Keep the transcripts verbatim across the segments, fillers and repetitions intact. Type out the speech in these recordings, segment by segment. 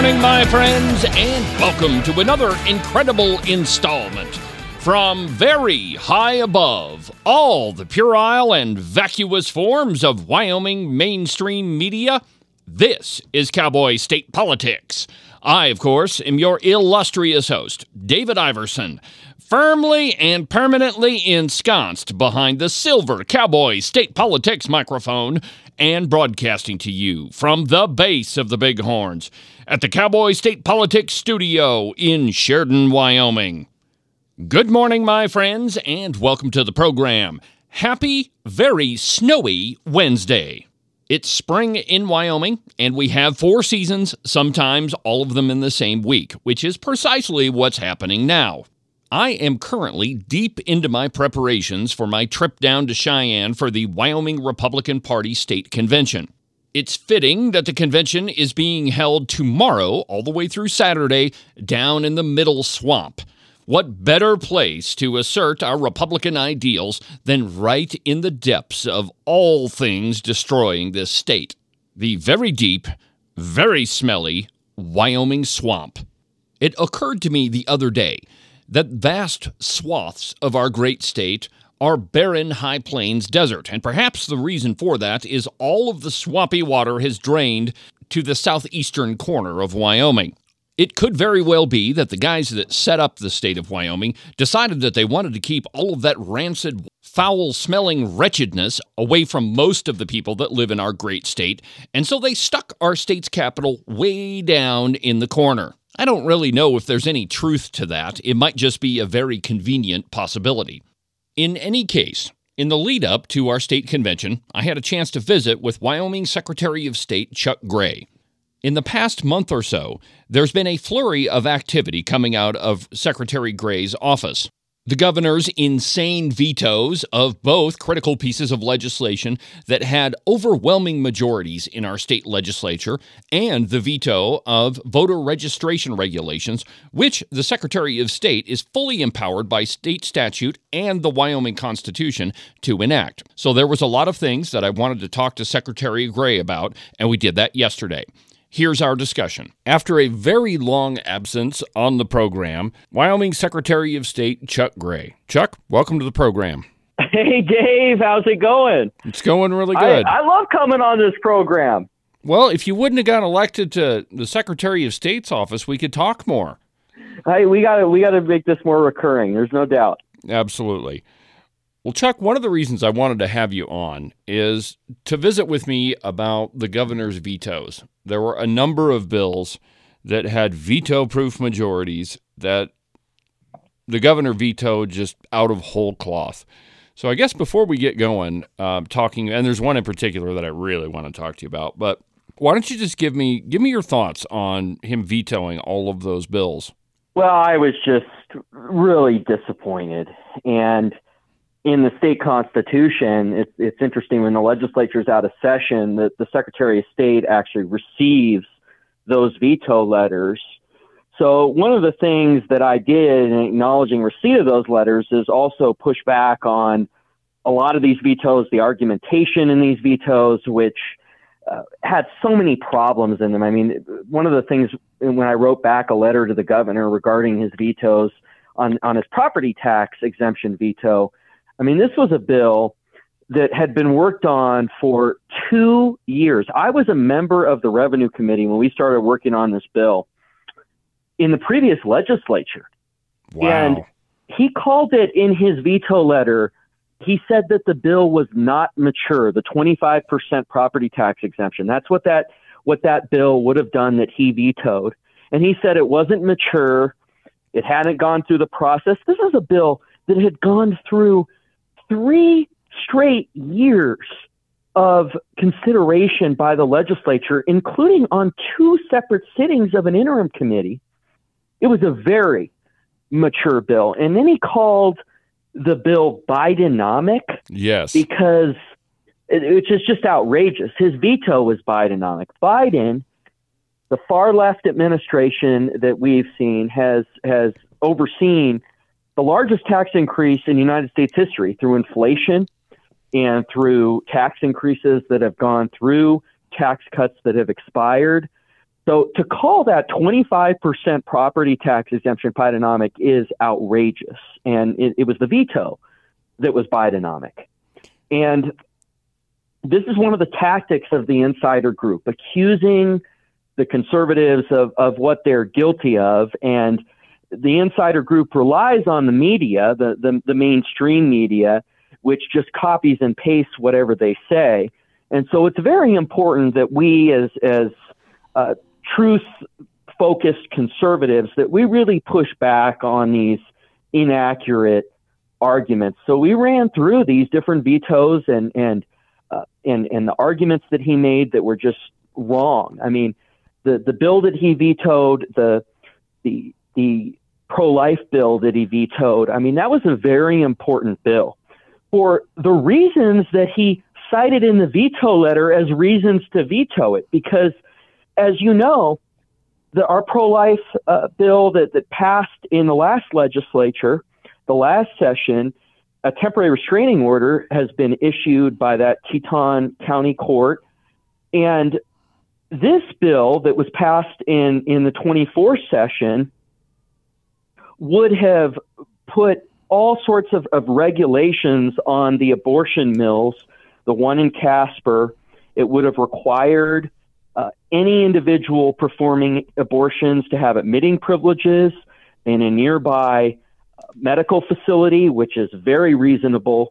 morning, my friends, and welcome to another incredible installment from very high above all the puerile and vacuous forms of Wyoming mainstream media. This is Cowboy State Politics. I, of course, am your illustrious host, David Iverson, firmly and permanently ensconced behind the silver Cowboy State Politics microphone and broadcasting to you from the base of the Bighorns at the Cowboy State Politics studio in Sheridan, Wyoming. Good morning, my friends, and welcome to the program. Happy, very snowy Wednesday. It's spring in Wyoming, and we have four seasons, sometimes all of them in the same week, which is precisely what's happening now. I am currently deep into my preparations for my trip down to Cheyenne for the Wyoming Republican Party State Convention. It's fitting that the convention is being held tomorrow all the way through Saturday down in the Middle Swamp. What better place to assert our Republican ideals than right in the depths of all things destroying this state? The very deep, very smelly Wyoming swamp. It occurred to me the other day that vast swaths of our great state are barren high plains desert, and perhaps the reason for that is all of the swampy water has drained to the southeastern corner of Wyoming. It could very well be that the guys that set up the state of Wyoming decided that they wanted to keep all of that rancid, foul-smelling wretchedness away from most of the people that live in our great state, and so they stuck our state's capital way down in the corner. I don't really know if there's any truth to that. It might just be a very convenient possibility. In any case, in the lead-up to our state convention, I had a chance to visit with Wyoming Secretary of State Chuck Gray. In the past month or so, there's been a flurry of activity coming out of Secretary Gray's office. The governor's insane vetoes of both critical pieces of legislation that had overwhelming majorities in our state legislature and the veto of voter registration regulations, which the Secretary of State is fully empowered by state statute and the Wyoming Constitution to enact. So there was a lot of things that I wanted to talk to Secretary Gray about, and we did that yesterday. Here's our discussion. After a very long absence on the program, Wyoming Secretary of State Chuck Gray. Chuck, welcome to the program. Hey, Dave. How's it going? It's going really good. I, I love coming on this program. Well, if you wouldn't have got elected to the Secretary of State's office, we could talk more. Hey, we got we got to make this more recurring. There's no doubt. Absolutely. Well, Chuck, one of the reasons I wanted to have you on is to visit with me about the governor's vetoes. There were a number of bills that had veto-proof majorities that the governor vetoed just out of whole cloth. So I guess before we get going, uh, talking, and there's one in particular that I really want to talk to you about, but why don't you just give me give me your thoughts on him vetoing all of those bills? Well, I was just really disappointed, and in the state constitution, it's, it's interesting when the legislature is out of session that the Secretary of State actually receives those veto letters. So one of the things that I did in acknowledging receipt of those letters is also push back on a lot of these vetoes, the argumentation in these vetoes, which uh, had so many problems in them. I mean, one of the things when I wrote back a letter to the governor regarding his vetoes on, on his property tax exemption veto, I mean, this was a bill that had been worked on for two years. I was a member of the Revenue Committee when we started working on this bill in the previous legislature. Wow. And he called it in his veto letter, he said that the bill was not mature, the twenty-five percent property tax exemption. That's what that what that bill would have done that he vetoed. And he said it wasn't mature. It hadn't gone through the process. This is a bill that had gone through three straight years of consideration by the legislature, including on two separate sittings of an interim committee. It was a very mature bill. And then he called the bill Bidenomic. Yes. Because it, it's just, just outrageous. His veto was Bidenomic. Biden, the far left administration that we've seen, has has overseen the largest tax increase in United States history through inflation and through tax increases that have gone through, tax cuts that have expired. So to call that twenty-five percent property tax exemption Bidenomic is outrageous. And it, it was the veto that was Bidenomic. And this is one of the tactics of the insider group, accusing the conservatives of, of what they're guilty of. And the insider group relies on the media, the, the, the mainstream media, which just copies and pastes whatever they say. And so it's very important that we as, as uh, truth-focused conservatives, that we really push back on these inaccurate arguments. So we ran through these different vetoes and, and, uh, and, and the arguments that he made that were just wrong. I mean, the, the bill that he vetoed, the, the, the pro-life bill that he vetoed, I mean, that was a very important bill for the reasons that he cited in the veto letter as reasons to veto it. Because, as you know, the, our pro-life uh, bill that, that passed in the last legislature, the last session, a temporary restraining order has been issued by that Teton County Court. And this bill that was passed in, in the twenty-fourth session would have put all sorts of, of regulations on the abortion mills, the one in Casper. It would have required uh, any individual performing abortions to have admitting privileges in a nearby medical facility, which is very reasonable.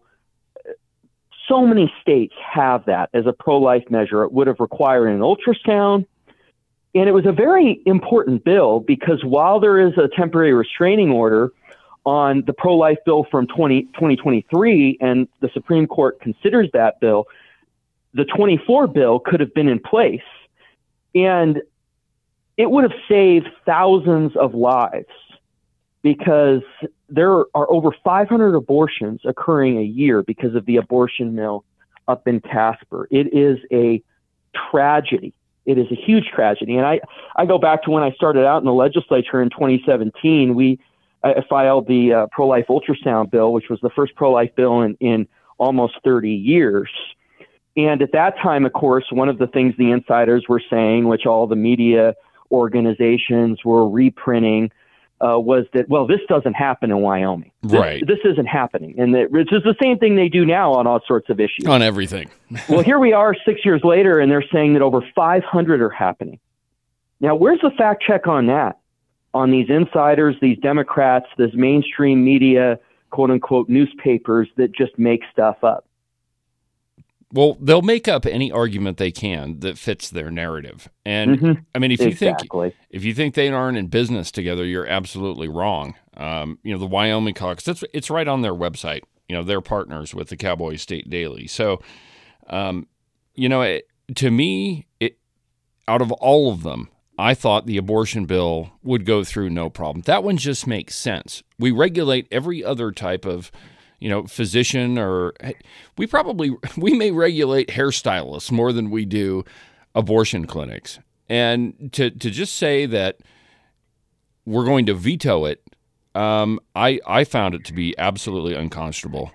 So many states have that as a pro-life measure. It would have required an ultrasound. And it was a very important bill because while there is a temporary restraining order on the pro-life bill from twenty twenty-three, and the Supreme Court considers that bill, the twenty-four bill could have been in place. And it would have saved thousands of lives because there are over five hundred abortions occurring a year because of the abortion mill up in Casper. It is a tragedy. It is a huge tragedy. And I, I go back to when I started out in the legislature in twenty seventeen. We I filed the uh, pro-life ultrasound bill, which was the first pro-life bill in, in almost thirty years. And at that time, of course, one of the things the insiders were saying, which all the media organizations were reprinting, uh, was that, well, this doesn't happen in Wyoming. This, Right. This isn't happening. And that, it's just the same thing they do now on all sorts of issues. On everything. Well, here we are six years later, and they're saying that over five hundred are happening. Now, where's the fact check on that? On these insiders, these Democrats, this mainstream media, quote unquote, newspapers that just make stuff up. Well, they'll make up any argument they can that fits their narrative. And mm-hmm. I mean, if you exactly. think if you think they aren't in business together, you're absolutely wrong. Um, you know, the Wyoming Caucus, it's, it's right on their website. You know, they're partners with the Cowboy State Daily. So, um, you know, it, to me, it out of all of them, I thought the abortion bill would go through no problem. That one just makes sense. We regulate every other type of, you know, physician, or we probably, we may regulate hairstylists more than we do abortion clinics. And to, to just say that we're going to veto it, um, I, I found it to be absolutely unconscionable.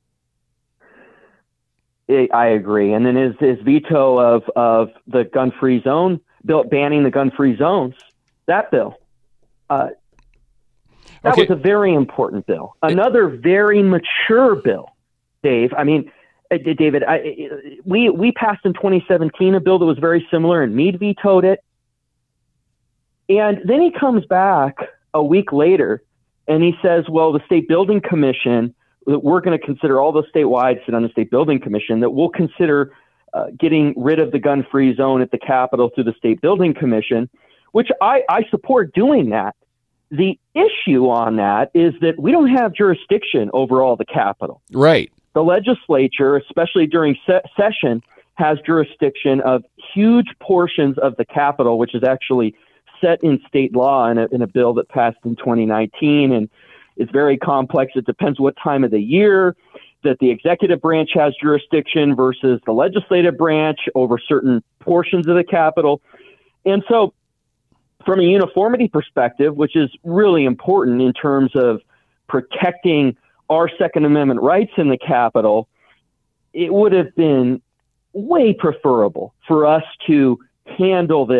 I agree. And then his, his veto of, of the gun-free zone bill, banning the gun-free zones, that bill, uh, that okay. was a very important bill. Another very mature bill, Dave. I mean, uh, David, I, we we passed in twenty seventeen a bill that was very similar, and Meade vetoed it. And then he comes back a week later, and he says, well, the State Building Commission, we're going to consider all the statewide sit on the State Building Commission, that we'll consider uh, getting rid of the gun-free zone at the Capitol through the State Building Commission, which I, I support doing that. The issue on that is that we don't have jurisdiction over all the Capitol. Right. The legislature, especially during se- session, has jurisdiction of huge portions of the Capitol, which is actually set in state law in a, in a bill that passed in twenty nineteen. And it's very complex. It depends what time of the year that the executive branch has jurisdiction versus the legislative branch over certain portions of the Capitol. And so from a uniformity perspective, which is really important in terms of protecting our Second Amendment rights in the Capitol, it would have been way preferable for us to handle this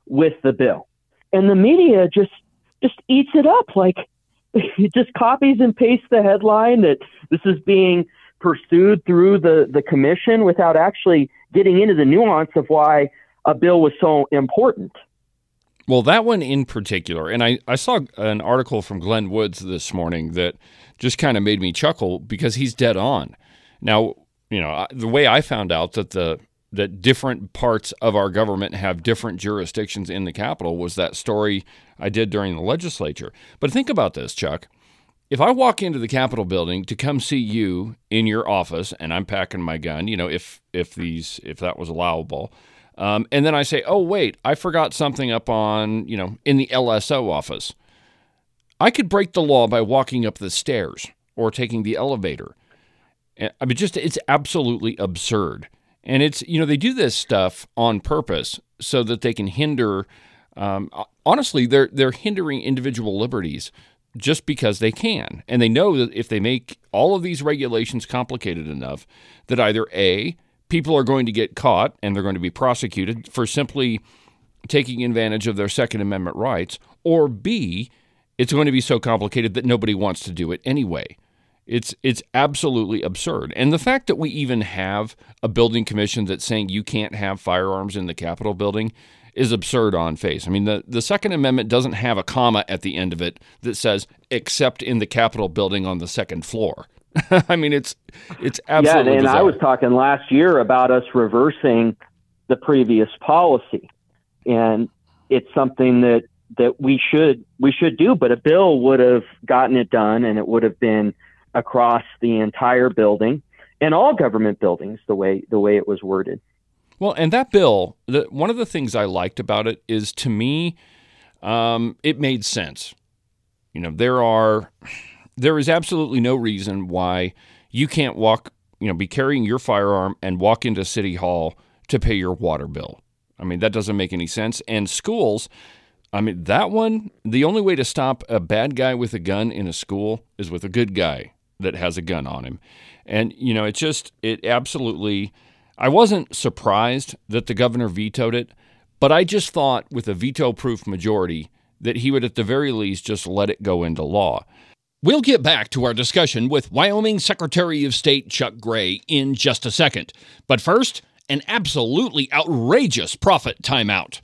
with the bill. And the media just just eats it up. Like, it just copies and pastes the headline that this is being pursued through the, the commission without actually getting into the nuance of why a bill was so important. Well, that one in particular, and I, I saw an article from Glenn Woods this morning that just kind of made me chuckle because he's dead on. Now, you know, the way I found out that the that different parts of our government have different jurisdictions in the Capitol was that story I did during the legislature. But think about this, Chuck. If I walk into the Capitol building to come see you in your office, and I'm packing my gun, you know, if if these if that was allowable, um, and then I say, oh wait, I forgot something up on, you know, in the L S O office, I could break the law by walking up the stairs or taking the elevator. I mean, just it's absolutely absurd. And it's, you know, they do this stuff on purpose so that they can hinder, um, honestly, they're they're hindering individual liberties just because they can. And they know that if they make all of these regulations complicated enough that either A, people are going to get caught and they're going to be prosecuted for simply taking advantage of their Second Amendment rights, or B, it's going to be so complicated that nobody wants to do it anyway. It's it's absolutely absurd. And the fact that we even have a building commission that's saying you can't have firearms in the Capitol building is absurd on face. I mean, the, the Second Amendment doesn't have a comma at the end of it that says, except in the Capitol building on the second floor. I mean, it's it's absolutely Yeah, and bizarre. I was talking last year about us reversing the previous policy. And it's something that, that we should we should do, but a bill would have gotten it done, and it would have been across the entire building and all government buildings the way the way it was worded. Well, and that bill, the, one of the things I liked about it is, to me, um, it made sense. You know, there are there is absolutely no reason why you can't walk, you know, be carrying your firearm and walk into City Hall to pay your water bill. I mean, that doesn't make any sense. And schools, I mean, that one, the only way to stop a bad guy with a gun in a school is with a good guy that has a gun on him. And, you know, it just, it absolutely, I wasn't surprised that the governor vetoed it, but I just thought with a veto-proof majority that he would at the very least just let it go into law. We'll get back to our discussion with Wyoming Secretary of State Chuck Gray in just a second. But first, an absolutely outrageous profit timeout.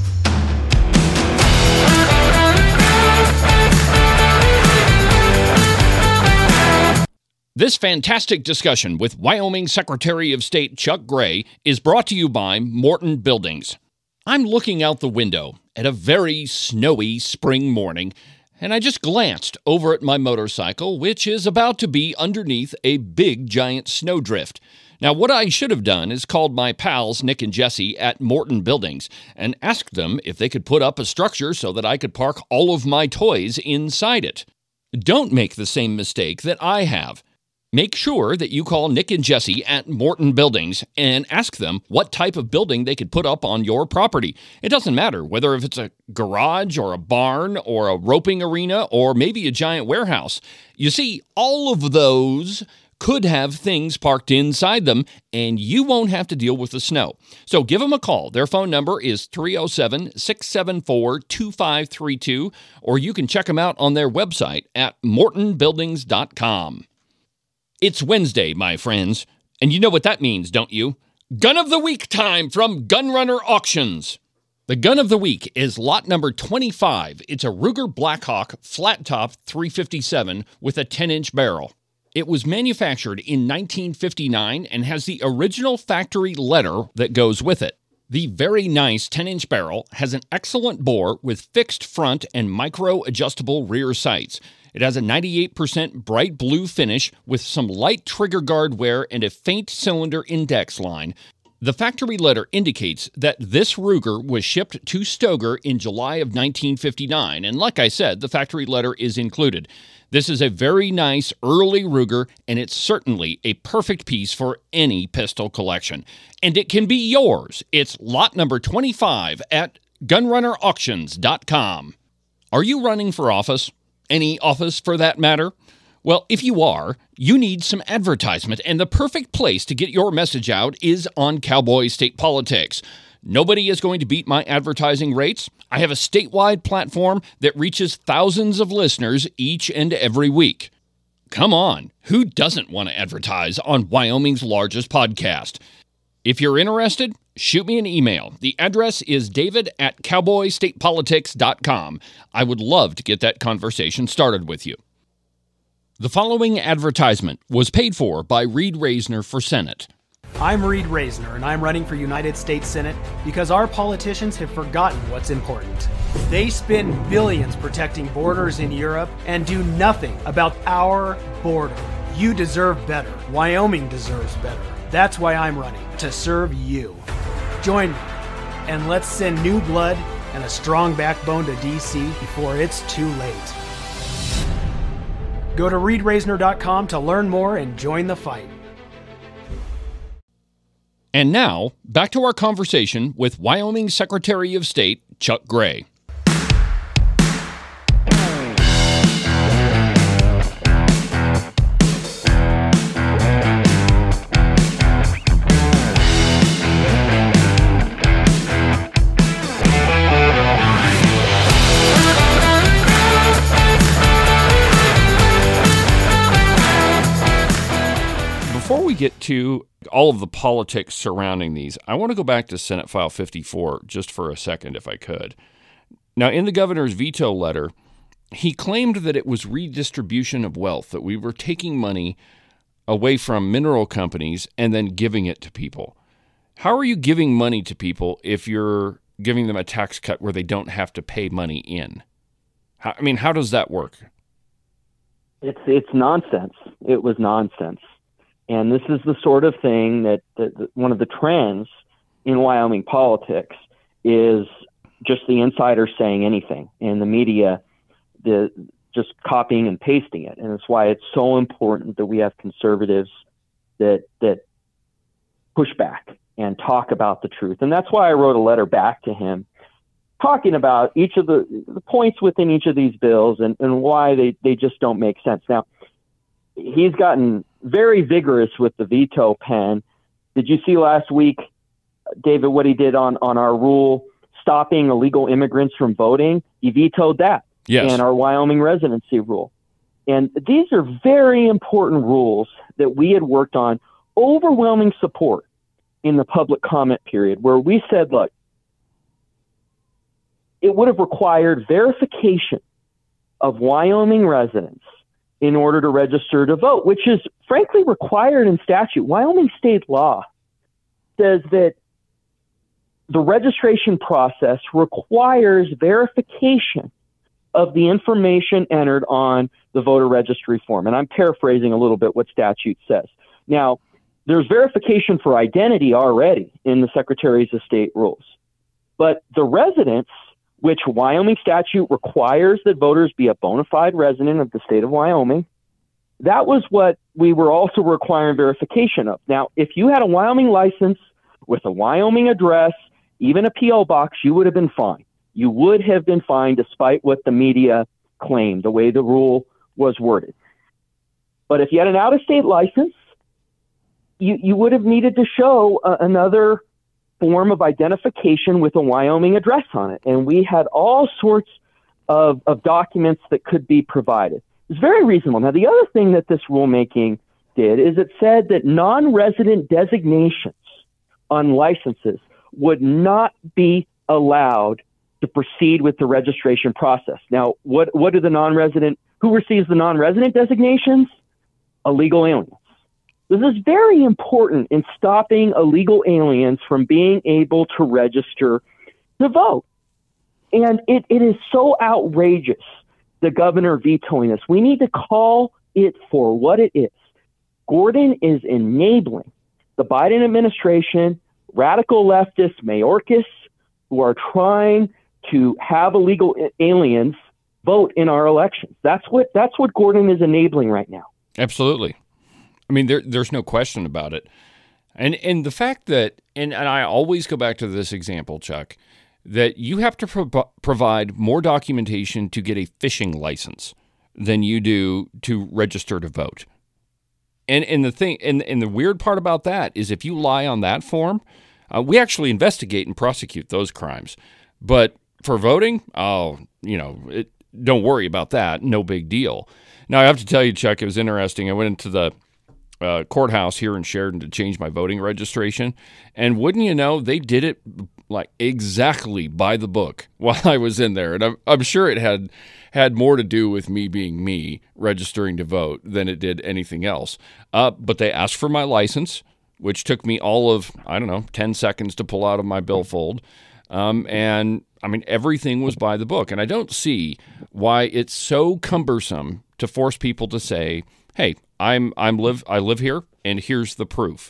This fantastic discussion with Wyoming Secretary of State Chuck Gray is brought to you by Morton Buildings. I'm looking out the window at a very snowy spring morning, and I just glanced over at my motorcycle, which is about to be underneath a big giant snowdrift. Now, what I should have done is called my pals Nick and Jesse at Morton Buildings and asked them if they could put up a structure so that I could park all of my toys inside it. Don't make the same mistake that I have. Make sure that you call Nick and Jesse at Morton Buildings and ask them what type of building they could put up on your property. It doesn't matter whether if it's a garage or a barn or a roping arena or maybe a giant warehouse. You see, all of those could have things parked inside them, and you won't have to deal with the snow. So give them a call. Their phone number is three oh seven, six seven four, two five three two, or you can check them out on their website at morton buildings dot com. It's Wednesday, my friends, and you know what that means, don't you? Gun of the Week time from Gunrunner Auctions. The gun of the week is lot number twenty-five. It's a Ruger Blackhawk flat top three fifty-seven with a ten-inch barrel. It was manufactured in nineteen fifty-nine and has the original factory letter that goes with it. The very nice ten-inch barrel has an excellent bore with fixed front and micro-adjustable rear sights. It has a ninety-eight percent bright blue finish with some light trigger guard wear and a faint cylinder index line. The factory letter indicates that this Ruger was shipped to Stoeger in July of nineteen fifty-nine, and like I said, the factory letter is included. This is a very nice early Ruger, and it's certainly a perfect piece for any pistol collection. And it can be yours. It's lot number twenty-five at gunrunner auctions dot com. Are you running for office? Any office for that matter? Well, if you are, you need some advertisement, and the perfect place to get your message out is on Cowboy State Politics. Nobody is going to beat my advertising rates. I have a statewide platform that reaches thousands of listeners each and every week. Come on, who doesn't want to advertise on Wyoming's largest podcast? If you're interested, shoot me an email. The address is david at cowboy state politics dot com. I would love to get that conversation started with you. The following advertisement was paid for by Reed Reisner for Senate. I'm Reed Reisner, and I'm running for United States Senate because our politicians have forgotten what's important. They spend billions protecting borders in Europe and do nothing about our border. You deserve better. Wyoming deserves better. That's why I'm running, to serve you. Join me, and let's send new blood and a strong backbone to D C before it's too late. Go to reed reisner dot com to learn more and join the fight. And now, back to our conversation with Wyoming Secretary of State Chuck Gray. Before we get to all of the politics surrounding these, I want to go back to Senate File fifty-four just for a second, if I could. Now, in the governor's veto letter, he claimed that it was redistribution of wealth, that we were taking money away from mineral companies and then giving it to people. How are you giving money to people if you're giving them a tax cut where they don't have to pay money in? How, I mean, how does that work? It's it's nonsense. It was nonsense. And this is the sort of thing that, that, that one of the trends in Wyoming politics is just the insiders saying anything and the media the just copying and pasting it. And that's why it's so important that we have conservatives that that push back and talk about the truth. And that's why I wrote a letter back to him talking about each of the, the points within each of these bills and, and why they, they just don't make sense. Now, he's gotten very vigorous with the veto pen. Did you see last week, David, what he did on, on our rule stopping illegal immigrants from voting? He vetoed that. Yes. And our Wyoming residency rule. And these are very important rules that we had worked on, overwhelming support in the public comment period, where we said, look, it would have required verification of Wyoming residents in order to register to vote, which is frankly required in statute. Wyoming state law says that the registration process requires verification of the information entered on the voter registry form. And I'm paraphrasing a little bit what statute says. Now, there's verification for identity already in the Secretaries of State rules. But the residents, which Wyoming statute requires that voters be a bona fide resident of the state of Wyoming, that was what we were also requiring verification of. Now, if you had a Wyoming license with a Wyoming address, even a P O box, you would have been fine. You would have been fine despite what the media claimed, the way the rule was worded. But if you had an out-of-state license, you, you would have needed to show uh, another form of identification with a Wyoming address on it. And we had all sorts of, of documents that could be provided. It's very reasonable. Now, the other thing that this rulemaking did is it said that non-resident designations on licenses would not be allowed to proceed with the registration process. Now, what, what do the non-resident, who receives the non-resident designations? Illegal aliens. This is very important in stopping illegal aliens from being able to register to vote. And it, it is so outrageous, the governor vetoing this. We need to call it for what it is. Gordon is enabling the Biden administration, radical leftist Mayorkas, who are trying to have illegal aliens vote in our elections. That's what that's what Gordon is enabling right now. Absolutely. I mean, there, there's no question about it. And and the fact that, and, and I always go back to this example, Chuck, that you have to pro- provide more documentation to get a fishing license than you do to register to vote. And and the thing, and, and the weird part about that is if you lie on that form, Uh, we actually investigate and prosecute those crimes. But for voting, oh, you know, it, don't worry about that. No big deal. Now, I have to tell you, Chuck, it was interesting. I went into the uh, courthouse here in Sheridan to change my voting registration. And wouldn't you know, they did it like exactly by the book while I was in there. And I'm, I'm sure it had had more to do with me being me registering to vote than it did anything else. Uh, but they asked for my license, which took me all of, I don't know, ten seconds to pull out of my billfold. Um, and I mean, everything was by the book. And I don't see why it's so cumbersome to force people to say, hey, I'm, I'm live, I live here and here's the proof.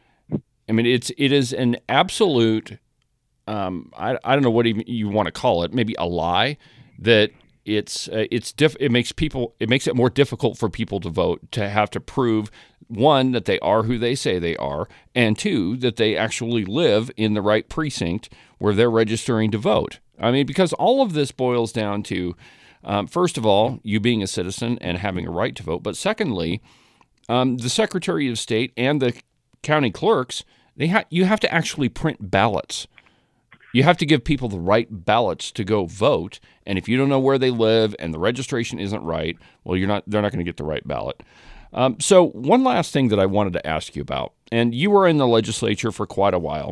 I mean, it's, it is an absolute, um, I, I don't know what even you want to call it, maybe a lie that it's, uh, it's diff, it makes people, it makes it more difficult for people to vote, to have to prove, one, that they are who they say they are, and two, that they actually live in the right precinct where they're registering to vote. I mean, because all of this boils down to, um, first of all, you being a citizen and having a right to vote, but secondly, um, the Secretary of State and the county clerks, they ha- you have to actually print ballots. You have to give people the right ballots to go vote, and if you don't know where they live and the registration isn't right, well, you're not. They're not going to get the right ballot. Um, so one last thing that I wanted to ask you about, and you were in the legislature for quite a while.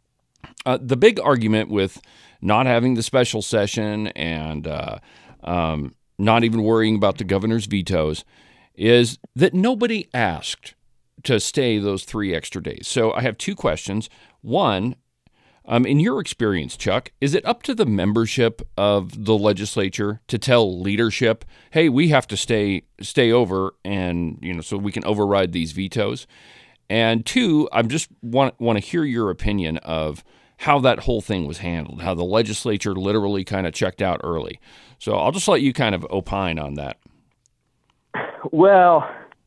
Uh, the big argument with not having the special session and uh, um, not even worrying about the governor's vetoes is that nobody asked to stay those three extra days. So I have two questions. One, Um, in your experience, Chuck, is it up to the membership of the legislature to tell leadership, hey, we have to stay stay over and, you know, so we can override these vetoes? And two, I just want, want to hear your opinion of how that whole thing was handled, how the legislature literally kind of checked out early. So I'll just let you kind of opine on that. Well,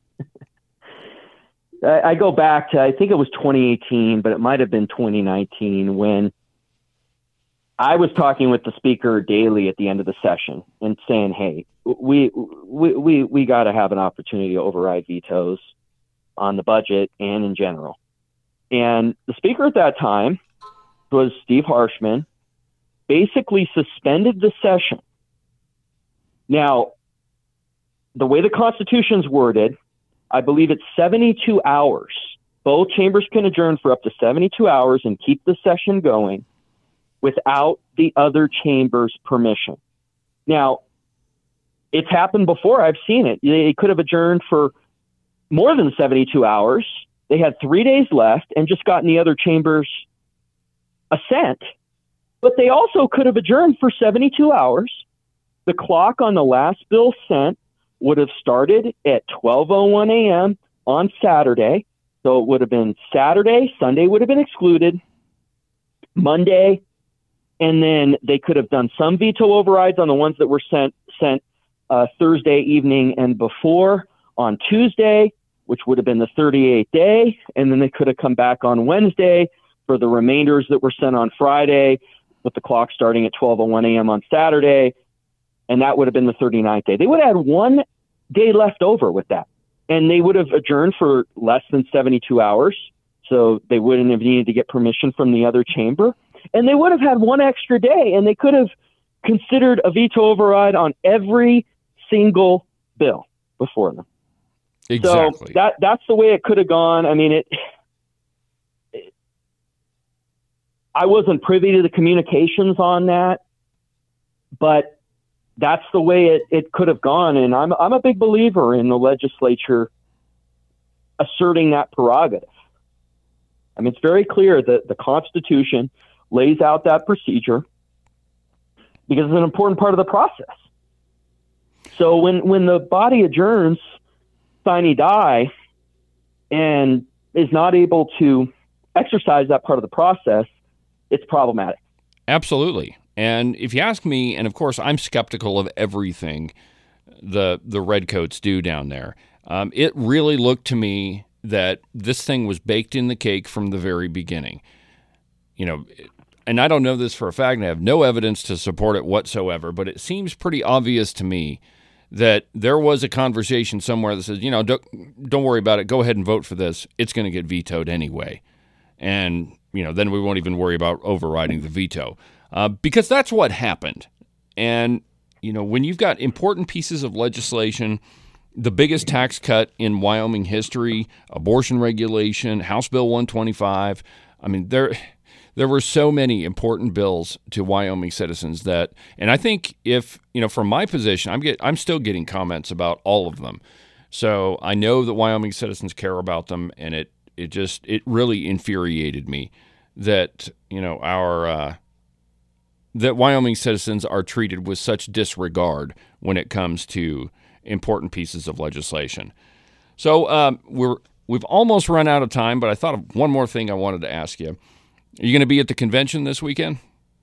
I go back to, I think it was twenty eighteen, but it might have been twenty nineteen, when I was talking with the speaker daily at the end of the session and saying, hey, we we we, we got to have an opportunity to override vetoes on the budget and in general. And the speaker at that time was Steve Harshman, basically suspended the session. Now, the way the Constitution's worded, I believe it's seventy-two hours. Both chambers can adjourn for up to seventy-two hours and keep the session going without the other chamber's permission. Now, it's happened before. I've seen it. They could have adjourned for more than seventy-two hours. They had three days left and just gotten the other chamber's assent. But they also could have adjourned for seventy-two hours. The clock on the last bill sent would have started at twelve oh one a.m. on Saturday. So it would have been Saturday, Sunday would have been excluded, Monday, and then they could have done some veto overrides on the ones that were sent sent uh, Thursday evening and before on Tuesday, which would have been the thirty-eighth day, and then they could have come back on Wednesday for the remainders that were sent on Friday, with the clock starting at twelve oh one a.m. on Saturday, and that would have been the thirty-ninth day. They would have had one day left over with that, and they would have adjourned for less than seventy-two hours, so they wouldn't have needed to get permission from the other chamber, and they would have had one extra day, and they could have considered a veto override on every single bill before them. Exactly. So that that's the way it could have gone. I mean, it, it I wasn't privy to the communications on that, but that's the way it, it could have gone. And I'm I'm a big believer in the legislature asserting that prerogative. I mean, it's very clear that the Constitution lays out that procedure because it's an important part of the process. So when, when the body adjourns sine die and is not able to exercise that part of the process, it's problematic. Absolutely. And if you ask me, and of course I'm skeptical of everything the the redcoats do down there, um, it really looked to me that this thing was baked in the cake from the very beginning. You know, and I don't know this for a fact, and I have no evidence to support it whatsoever, but it seems pretty obvious to me that there was a conversation somewhere that says, you know, don't, don't worry about it, go ahead and vote for this. It's going to get vetoed anyway. And you know, then we won't even worry about overriding the veto, uh, because that's what happened. And, you know, when you've got important pieces of legislation, the biggest tax cut in Wyoming history, abortion regulation, House Bill one twenty-five, I mean, there there were so many important bills to Wyoming citizens that, and I think if, you know, from my position, I'm get, I'm still getting comments about all of them. So I know that Wyoming citizens care about them, and it, it just, it really infuriated me that, you know, our, uh, that Wyoming citizens are treated with such disregard when it comes to important pieces of legislation. So um, we're, we've almost run out of time, but I thought of one more thing I wanted to ask you. Are you going to be at the convention this weekend?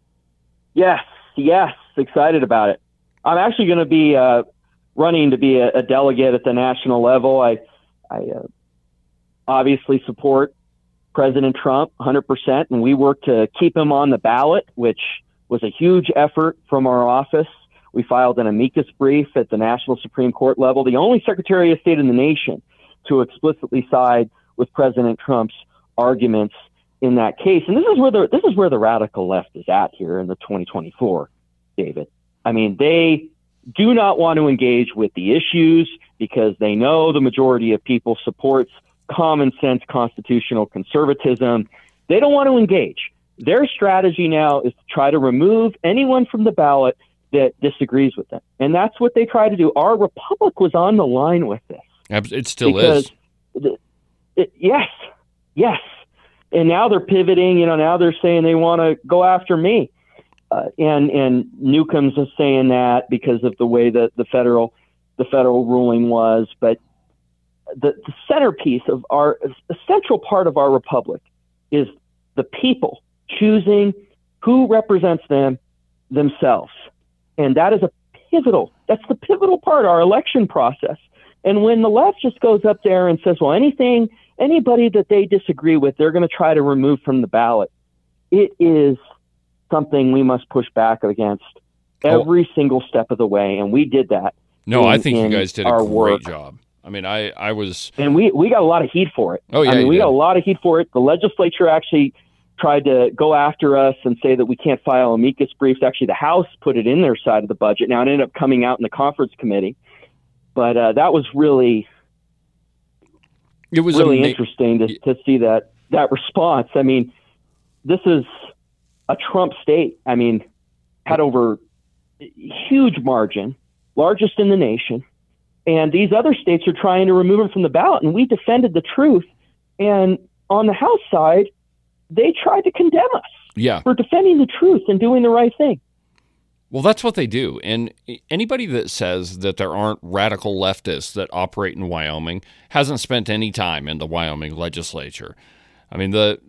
Yes, yes, excited about it. I'm actually going to be uh, running to be a, a delegate at the national level. I, I uh, obviously support President Trump one hundred percent, and we work to keep him on the ballot, which was a huge effort from our office. We filed an amicus brief at the National Supreme Court level, the only Secretary of State in the nation to explicitly side with President Trump's arguments in that case. And this is where the this is where the radical left is at here in the twenty twenty-four, David. I mean, they do not want to engage with the issues because they know the majority of people supports common sense constitutional conservatism. They don't want to engage. Their strategy now is to try to remove anyone from the ballot that disagrees with them. And that's what they try to do. Our republic was on the line with this. It still is. The, it, yes, yes. And now they're pivoting, you know, now they're saying they want to go after me. Uh, and and Newcom's is saying that because of the way that the federal the federal ruling was. But the, the centerpiece of our, a central part of our republic is the people choosing who represents them themselves. And that is a pivotal, that's the pivotal part, our election process. And when the left just goes up there and says, well, anything, anybody that they disagree with, they're going to try to remove from the ballot, it is something we must push back against every oh. single step of the way. And we did that. No, in, I think you guys did a great work. job. I mean, I, I was... And we, we got a lot of heat for it. Oh, yeah, I mean, we did. got a lot of heat for it. The legislature actually tried to go after us and say that we can't file amicus briefs. Actually, the House put it in their side of the budget. Now, it ended up coming out in the conference committee. But uh, that was really, it was really ama- interesting to, to see that, that response. I mean, this is a Trump state. I mean, had over huge margin, largest in the nation. And these other states are trying to remove him from the ballot. And we defended the truth. And on the House side, they tried to condemn us yeah. for defending the truth and doing the right thing. Well, that's what they do. And anybody that says that there aren't radical leftists that operate in Wyoming hasn't spent any time in the Wyoming legislature. I mean, the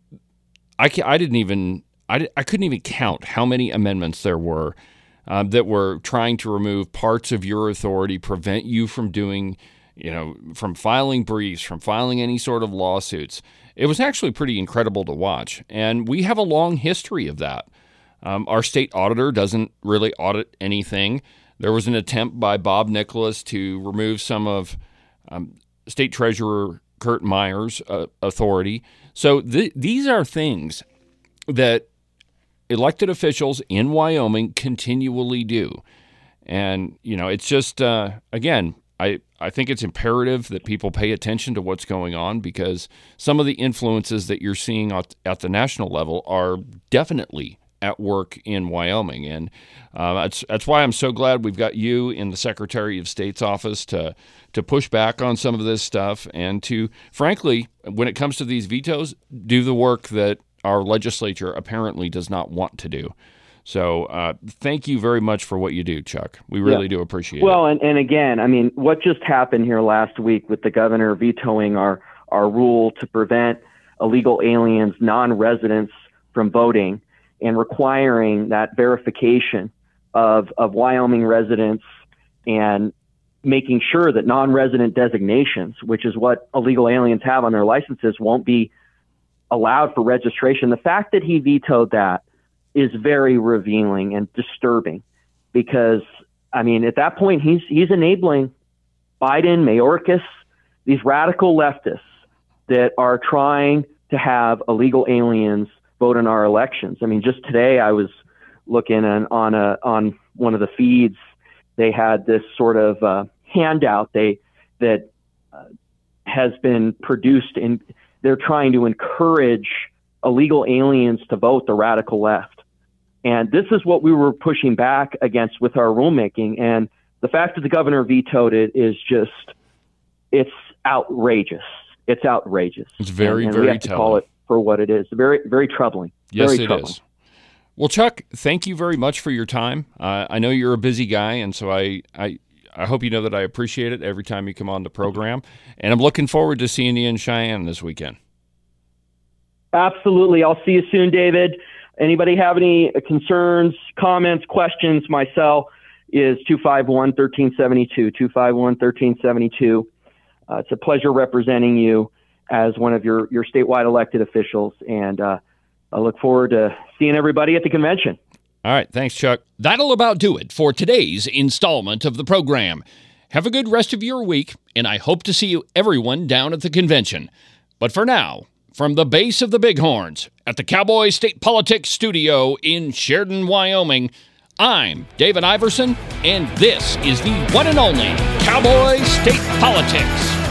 I, I didn't even I, I couldn't even count how many amendments there were um, that were trying to remove parts of your authority, prevent you from doing, you know, from filing briefs, from filing any sort of lawsuits. It was actually pretty incredible to watch. And we have a long history of that. Um, our state auditor doesn't really audit anything. There was an attempt by Bob Nicholas to remove some of um, State Treasurer Kurt Meyer's uh, authority. So th- these are things that elected officials in Wyoming continually do. And, you know, it's just, uh, again, I, I think it's imperative that people pay attention to what's going on because some of the influences that you're seeing at, at the national level are definitely at work in Wyoming. And uh, that's that's why I'm so glad we've got you in the Secretary of State's office to to push back on some of this stuff and to, frankly, when it comes to these vetoes, do the work that our legislature apparently does not want to do. So uh, thank you very much for what you do, Chuck. We really yeah. do appreciate well, it. Well, and, and again, I mean, what just happened here last week with the governor vetoing our, our rule to prevent illegal aliens, non-residents from voting and requiring that verification of, of Wyoming residents and making sure that non-resident designations, which is what illegal aliens have on their licenses, won't be allowed for registration. The fact that he vetoed that is very revealing and disturbing because, I mean, at that point, he's he's enabling Biden, Mayorkas, these radical leftists that are trying to have illegal aliens vote in our elections. I mean, just today I was looking on, on a on one of the feeds. They had this sort of uh, handout they that uh, has been produced, and they're trying to encourage illegal aliens to vote the radical left. And this is what we were pushing back against with our rulemaking. And the fact that the governor vetoed it is just, it's outrageous. It's outrageous. It's very, and, and very we have to telling. call it for what it is. Very, very troubling. Yes, very it troubling. is. Well, Chuck, thank you very much for your time. Uh, I know you're a busy guy, and so I, I, I hope you know that I appreciate it every time you come on the program. And I'm looking forward to seeing you in Cheyenne this weekend. Absolutely. I'll see you soon, David. Anybody have any concerns, comments, questions? My cell is two five one, one three seven two, two five one, one three seven two. Uh, it's a pleasure representing you as one of your, your statewide elected officials, and uh, I look forward to seeing everybody at the convention. All right. Thanks, Chuck. That'll about do it for today's installment of the program. Have a good rest of your week, and I hope to see you everyone down at the convention. But for now, from the base of the Bighorns at the Cowboy State Politics Studio in Sheridan, Wyoming, I'm David Iverson, and this is the one and only Cowboy State Politics.